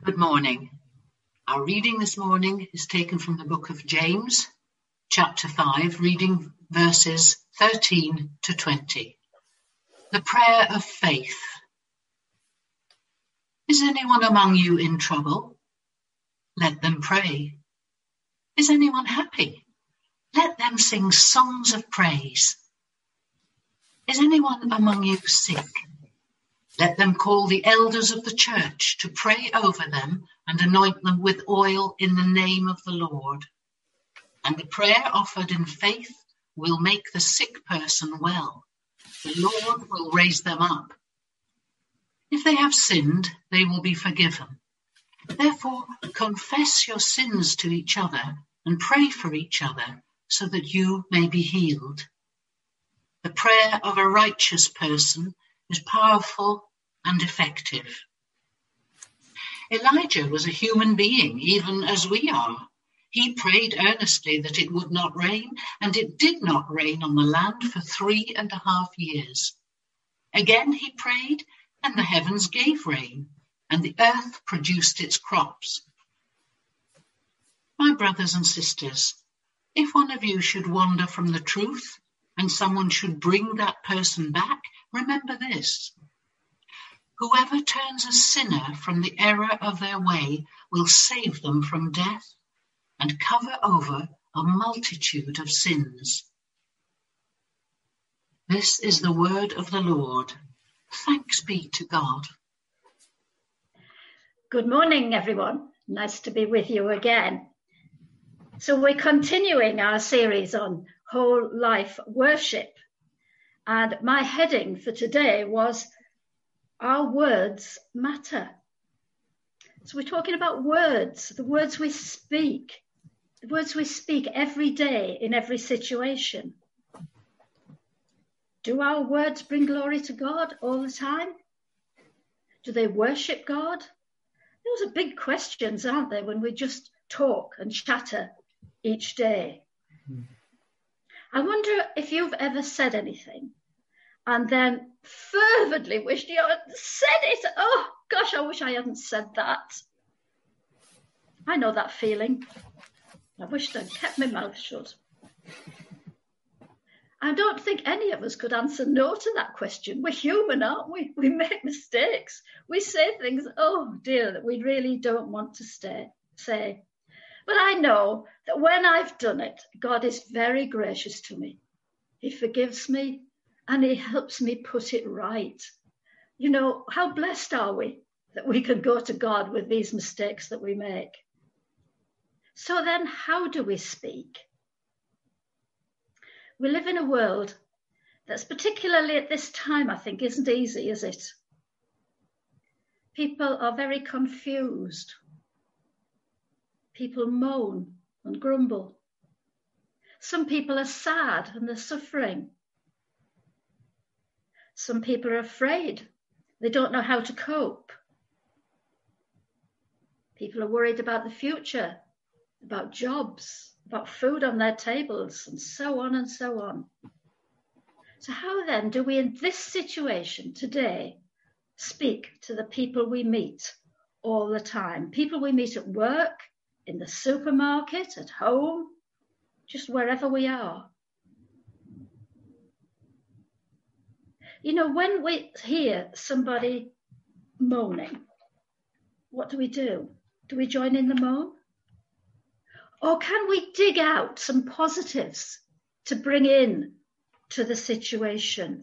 Good morning. Our reading this morning is taken from the book of James, chapter 5, reading verses 13 to 20. The prayer of faith. Is anyone among you in trouble? Let them pray. Is anyone happy? Let them sing songs of praise. Is anyone among you sick? Let them call the elders of the church to pray over them and anoint them with oil in the name of the Lord. And the prayer offered in faith will make the sick person well. The Lord will raise them up. If they have sinned, they will be forgiven. Therefore, confess your sins to each other and pray for each other so that you may be healed. The prayer of a righteous person is powerful and effective. Elijah was a human being, even as we are. He prayed earnestly that it would not rain, and it did not rain on the land for 3.5 years. Again he prayed, and the heavens gave rain, and the earth produced its crops. My brothers and sisters, if one of you should wander from the truth, and someone should bring that person back, remember this. Whoever turns a sinner from the error of their way will save them from death and cover over a multitude of sins. This is the word of the Lord. Thanks be to God. Good morning, everyone. Nice to be with you again. So we're continuing our series on whole life worship. And my heading for today was Our Words Matter. So we're talking about words, the words we speak every day in every situation. Do our words bring glory to God all the time? Do they worship God? Those are big questions, aren't they, when we just talk and chatter each day. I wonder if you've ever said anything and then fervently wished you hadn't said it. Oh, gosh, I wish I hadn't said that. I know that feeling. I wished I'd kept my mouth shut. I don't think any of us could answer no to that question. We're human, aren't we? We make mistakes. We say things, oh dear, that we really don't want to say. But I know that when I've done it, God is very gracious to me. He forgives me and he helps me put it right. You know, how blessed are we that we can go to God with these mistakes that we make? So then, how do we speak? We live in a world that's particularly at this time, I think, isn't easy, is it? People are very confused. People moan and grumble. Some people are sad and they're suffering. Some people are afraid. They don't know how to cope. People are worried about the future, about jobs, about food on their tables, and so on and so on. So how then do we, in this situation today, speak to the people we meet all the time? People we meet at work, in the supermarket, at home, just wherever we are. You know, when we hear somebody moaning, what do? Do we join in the moan? Or can we dig out some positives to bring in to the situation?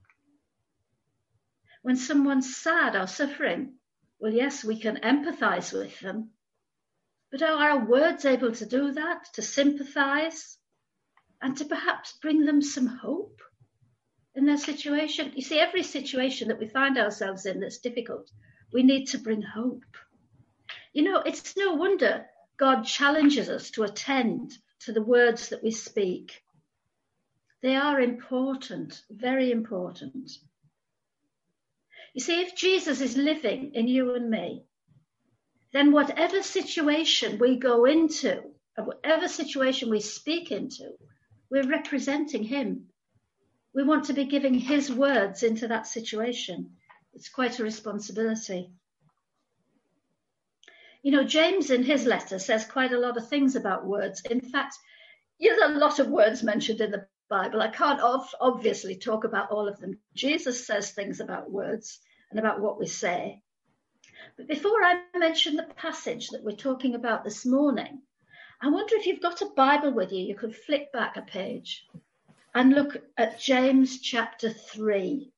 When someone's sad or suffering, well, yes, we can empathize with them. But are our words able to do that, to sympathize, and to perhaps bring them some hope in their situation? You see, every situation that we find ourselves in that's difficult, we need to bring hope. You know, it's no wonder God challenges us to attend to the words that we speak. They are important, very important. You see, if Jesus is living in you and me, then whatever situation we go into, and whatever situation we speak into, we're representing him. We want to be giving his words into that situation. It's quite a responsibility. James in his letter says quite a lot of things about words. In fact, there's a lot of words mentioned in the Bible. I can't obviously talk about all of them. Jesus says things about words and about what we say. But before I mention the passage that we're talking about this morning, I wonder if you've got a Bible with you, you could flick back a page and look at James chapter 3.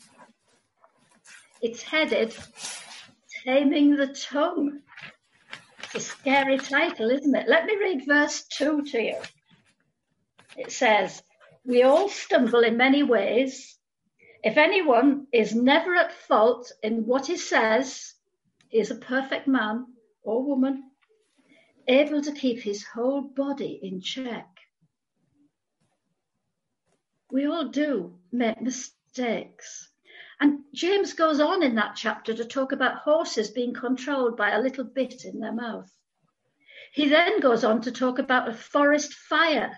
It's headed, Taming the Tongue. It's a scary title, isn't it? Let me read verse 2 to you. It says, "We all stumble in many ways. If anyone is never at fault in what he says, he is a perfect man or woman, able to keep his whole body in check." We all do make mistakes. And James goes on in that chapter to talk about horses being controlled by a little bit in their mouth. He then goes on to talk about a forest fire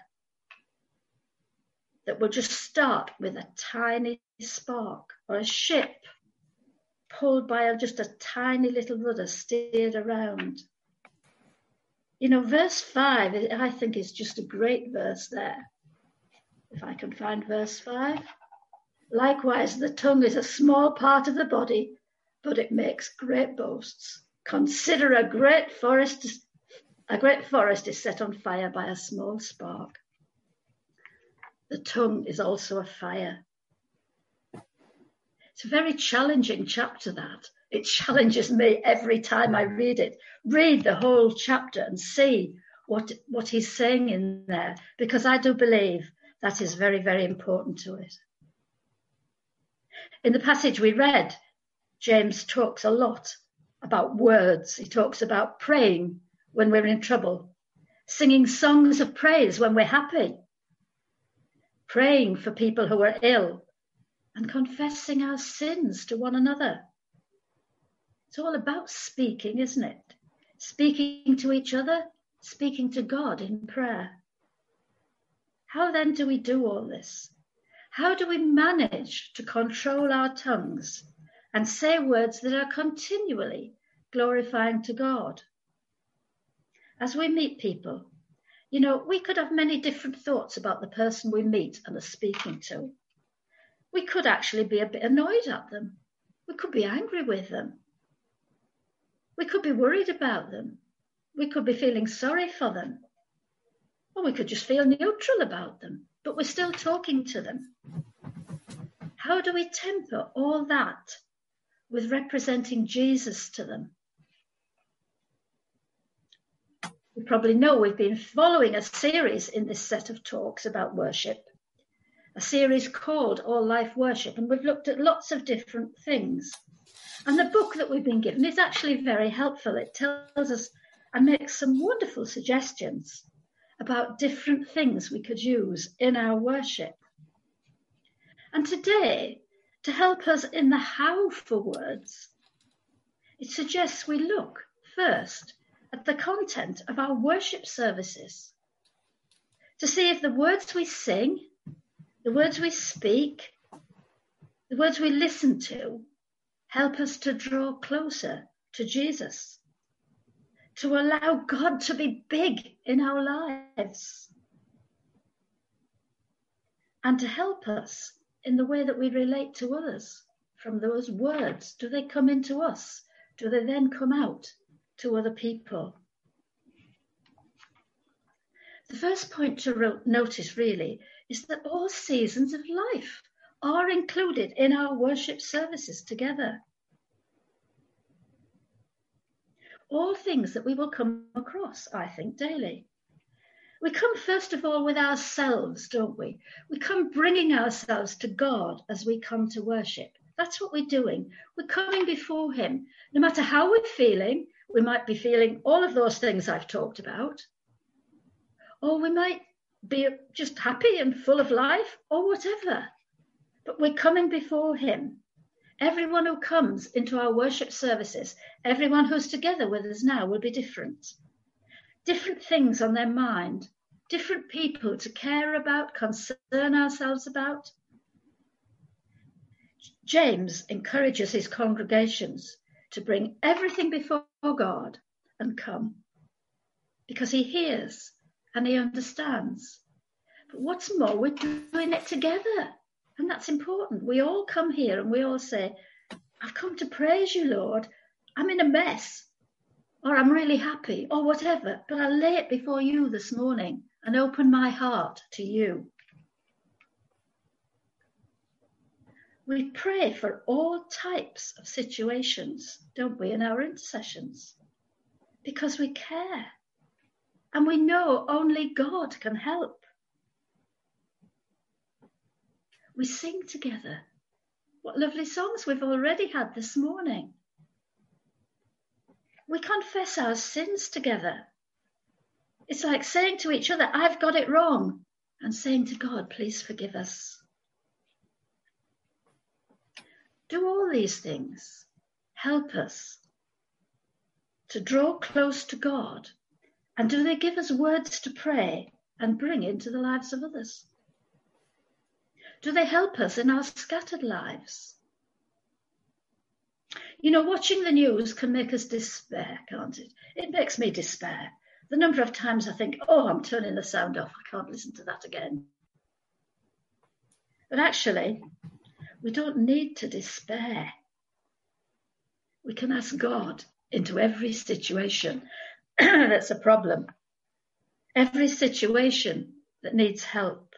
that will just start with a tiny spark, or a ship pulled by just a tiny little rudder steered around. Verse 5, I think, is just a great verse there. If I can find verse 5. "Likewise, the tongue is a small part of the body, but it makes great boasts. Consider a great forest is set on fire by a small spark. The tongue is also a fire." It's a very challenging chapter, that. It challenges me every time I read it. Read the whole chapter and see what he's saying in there, because I do believe that is very, very important to it. In the passage we read, James talks a lot about words. He talks about praying when we're in trouble, singing songs of praise when we're happy, praying for people who are ill, and confessing our sins to one another. It's all about speaking, isn't it? Speaking to each other, speaking to God in prayer. How then do we do all this? How do we manage to control our tongues and say words that are continually glorifying to God? As we meet people, we could have many different thoughts about the person we meet and are speaking to. We could actually be a bit annoyed at them. We could be angry with them. We could be worried about them. We could be feeling sorry for them. Or we could just feel neutral about them, but we're still talking to them. How do we temper all that with representing Jesus to them? You probably know we've been following a series in this set of talks about worship, a series called All Life Worship, and we've looked at lots of different things. And the book that we've been given is actually very helpful. It tells us and makes some wonderful suggestions about different things we could use in our worship. And today, to help us in the how for words, it suggests we look first at the content of our worship services to see if the words we sing, the words we speak, the words we listen to help us to draw closer to Jesus, to allow God to be big in our lives, and to help us in the way that we relate to others. From those words, do they come into us? Do they then come out to other people? The first point to notice really is that all seasons of life are included in our worship services together. All things that we will come across, I think, daily. We come first of all with ourselves, don't we? We come bringing ourselves to God as we come to worship. That's what we're doing. We're coming before him. No matter how we're feeling, we might be feeling all of those things I've talked about, or we might be just happy and full of life, or whatever. But we're coming before him. Everyone who comes into our worship services, everyone who's together with us now will be different. Different things on their mind, different people to care about, concern ourselves about. James encourages his congregations to bring everything before God and come, because he hears and he understands. But what's more, we're doing it together, and that's important. We all come here and we all say, I've come to praise you, Lord. I'm in a mess, or I'm really happy, or whatever, but I lay it before you this morning and open my heart to you. We pray for all types of situations, don't we, in our intercessions? Because we care. And we know only God can help. We sing together. What lovely songs we've already had this morning. We confess our sins together. It's like saying to each other, I've got it wrong, and saying to God, please forgive us. Do all these things help us to draw close to God? And do they give us words to pray and bring into the lives of others? Do they help us in our scattered lives? You know, watching the news can make us despair, can't it? It makes me despair. The number of times I think, oh, I'm turning the sound off. I can't listen to that again. But actually, we don't need to despair. We can ask God into every situation that's a problem, every situation that needs help.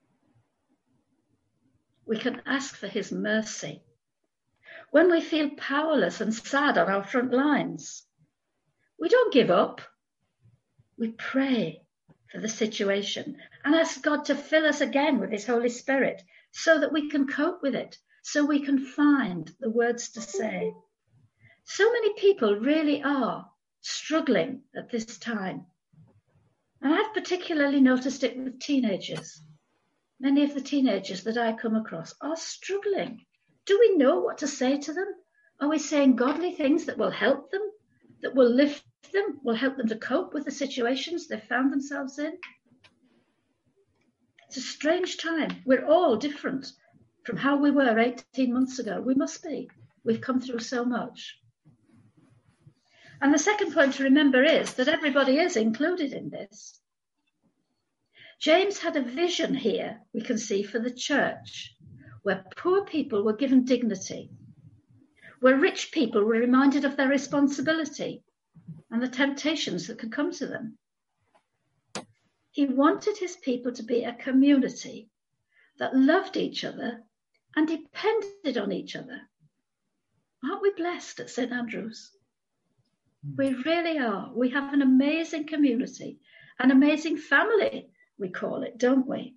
We can ask for his mercy. When we feel powerless and sad on our front lines, we don't give up. We pray for the situation and ask God to fill us again with his Holy Spirit so that we can cope with it, so we can find the words to say. So many people really are struggling at this time. And I've particularly noticed it with teenagers. Many of the teenagers that I come across are struggling. Do we know what to say to them? Are we saying godly things that will help them, that will lift them, will help them to cope with the situations they've found themselves in? It's a strange time. We're all different from how we were 18 months ago. We must be. We've come through so much. And the second point to remember is that everybody is included in this. James had a vision here, we can see, for the church, where poor people were given dignity, where rich people were reminded of their responsibility and the temptations that could come to them. He wanted his people to be a community that loved each other and depended on each other. Aren't we blessed at St. Andrews? We really are. We have an amazing community, an amazing family, we call it, don't we?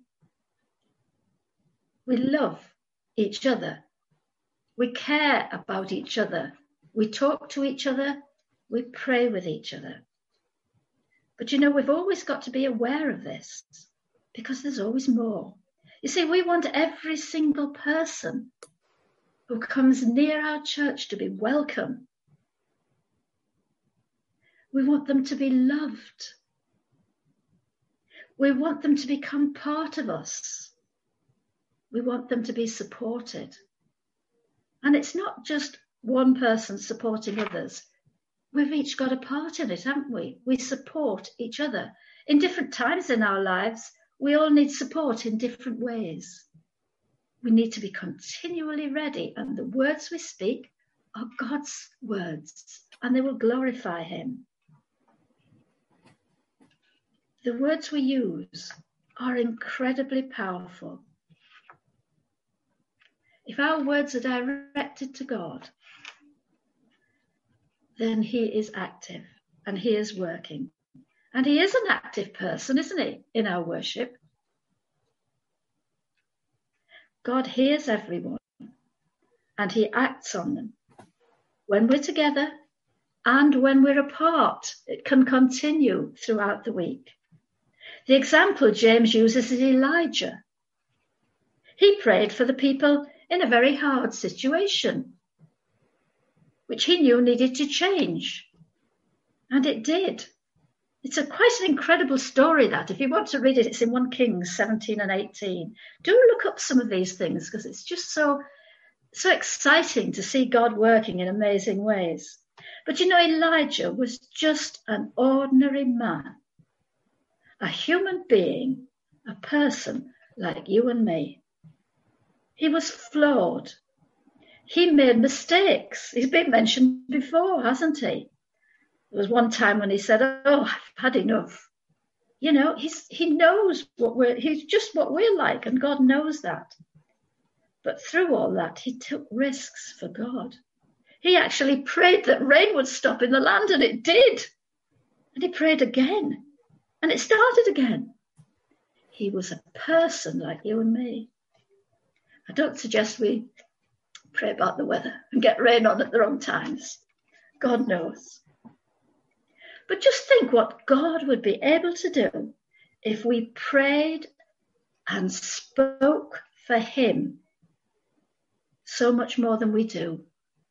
We love each other. We care about each other. We talk to each other. We pray with each other. But you know, we've always got to be aware of this because there's always more. You see, we want every single person who comes near our church to be welcome. We want them to be loved. We want them to become part of us. We want them to be supported. And it's not just one person supporting others. We've each got a part in it, haven't we? We support each other. In different times in our lives, we all need support in different ways. We need to be continually ready, and the words we speak are God's words, and they will glorify him. The words we use are incredibly powerful. If our words are directed to God, then he is active and he is working. And he is an active person, isn't he, in our worship? God hears everyone and he acts on them. When we're together and when we're apart, it can continue throughout the week. The example James uses is Elijah. He prayed for the people in a very hard situation, which he knew needed to change. And it did. It's quite an incredible story, that. If you want to read it, it's in 1 Kings 17 and 18. Do look up some of these things because it's just so exciting to see God working in amazing ways. But Elijah was just an ordinary man, a human being, a person like you and me. He was flawed. He made mistakes. He's been mentioned before, hasn't he? There was one time when he said, "Oh, I've had enough." He knows he's just what we're like, and God knows that. But through all that, he took risks for God. He actually prayed that rain would stop in the land, and it did. And he prayed again, and it started again. He was a person like you and me. I don't suggest we pray about the weather and get rain on at the wrong times. God knows. But just think what God would be able to do if we prayed and spoke for him so much more than we do.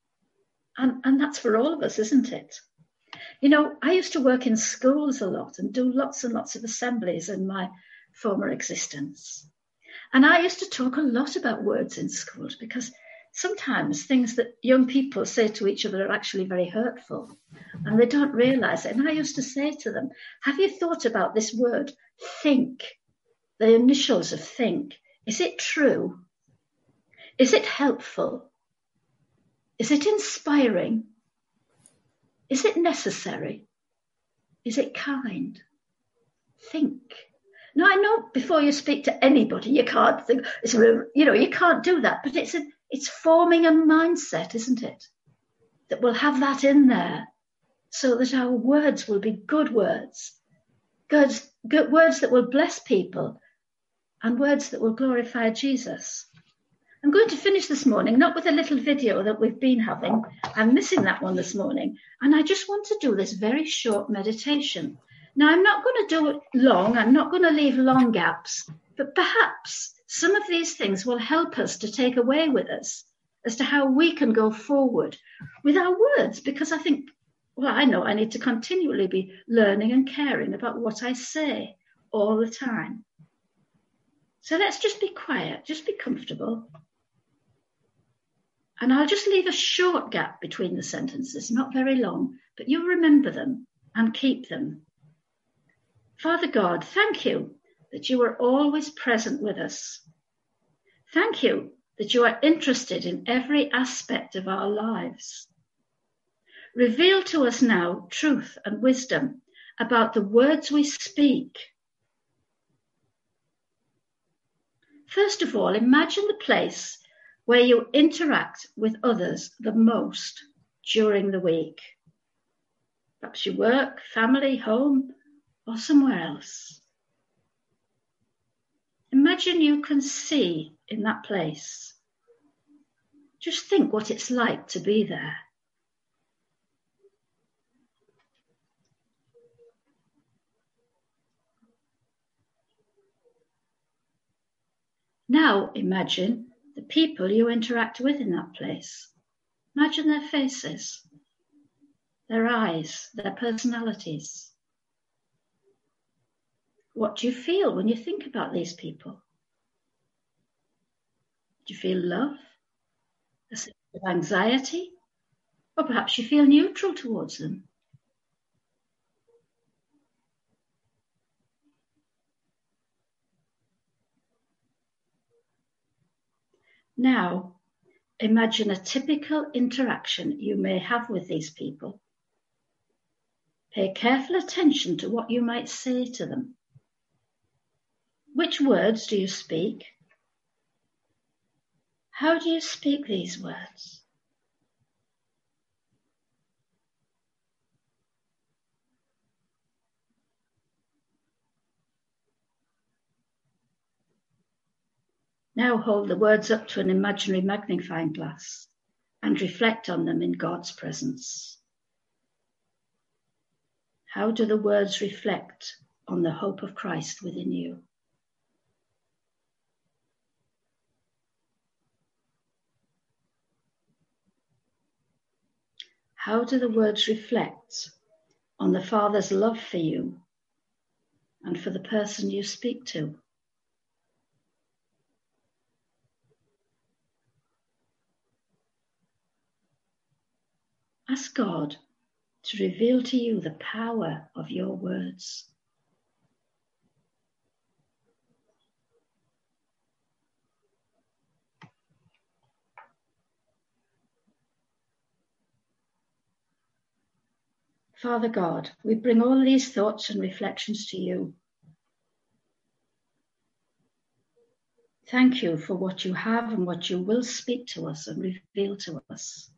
And that's for all of us, isn't it? I used to work in schools a lot and do lots and lots of assemblies in my former existence. And I used to talk a lot about words in schools because sometimes things that young people say to each other are actually very hurtful and they don't realize it. And I used to say to them, have you thought about this word, think, the initials of think? Is it true? Is it helpful? Is it inspiring? Is it necessary? Is it kind? Think. Now, I know before you speak to anybody, you can't think, you can't do that, but it's forming a mindset, isn't it? That will have that in there so that our words will be good words, good words that will bless people and words that will glorify Jesus. I'm going to finish this morning, not with a little video that we've been having. I'm missing that one this morning. And I just want to do this very short meditation. Now, I'm not going to do it long. I'm not going to leave long gaps. But perhaps some of these things will help us to take away with us as to how we can go forward with our words. Because I think, I know I need to continually be learning and caring about what I say all the time. So let's just be quiet, just be comfortable. And I'll just leave a short gap between the sentences, not very long, but you'll remember them and keep them. Father God, thank you that you are always present with us. Thank you that you are interested in every aspect of our lives. Reveal to us now truth and wisdom about the words we speak. First of all, imagine the place where you interact with others the most during the week. Perhaps your work, family, home, or somewhere else. Imagine you can see in that place. Just think what it's like to be there. Now imagine the people you interact with in that place. Imagine their faces, their eyes, their personalities. What do you feel when you think about these people? Do you feel love, a sense of anxiety, or perhaps you feel neutral towards them? Now, imagine a typical interaction you may have with these people. Pay careful attention to what you might say to them. Which words do you speak? How do you speak these words? Now hold the words up to an imaginary magnifying glass and reflect on them in God's presence. How do the words reflect on the hope of Christ within you? How do the words reflect on the Father's love for you and for the person you speak to? Ask God to reveal to you the power of your words. Father God, we bring all these thoughts and reflections to you. Thank you for what you have and what you will speak to us and reveal to us.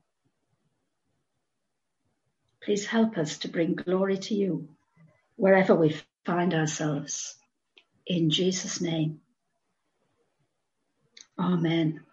Please help us to bring glory to you wherever we find ourselves. In Jesus' name, amen.